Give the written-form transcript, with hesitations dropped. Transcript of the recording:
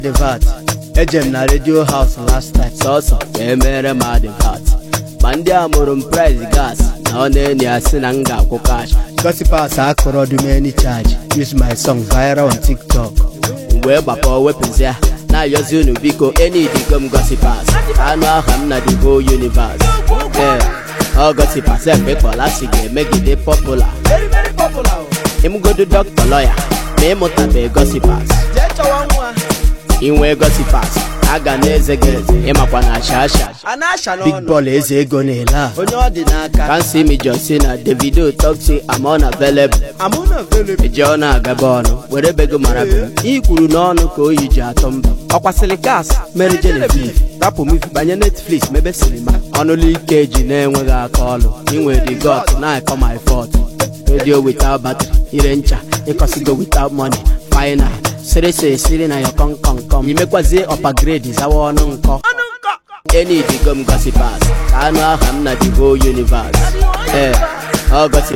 the VAT. Ejem na radio house last time. So, emere ma the VAT. Mandi amurum price gas. Na one ni asinanga ko cash. Gossipers akoro do many charge. Use my song viral on TikTok. We bapa weapons ya. Na yozu no biko any digum gossipers. Anu aham na the whole universe. Yeah. All gossipers say people last game make it popular. Very popular. Him go to doctor lawyer. Me motabe gossipers. Inwe gossipers. Aga neze emakwa na shasha. Big ball eze ego n'ela. Can't see me just saying that Davido talk say I'm unavailable. Ejona agabono. Where bego marabe. Ikuru n'onu ka oyi ji atomba. Okwasili gas. Mary Genevieve. Rapu movie banye Netflix mebe cinema. Only keji na enweghị aka ọlụ. Inwe the got na I call my fault. Radio without battery. Irencha. Ikosigo without money. Final. Siri na your come. You make wazi upper grade is our unko. Any digum gossipers. I know I'm not the whole universe. All gossip.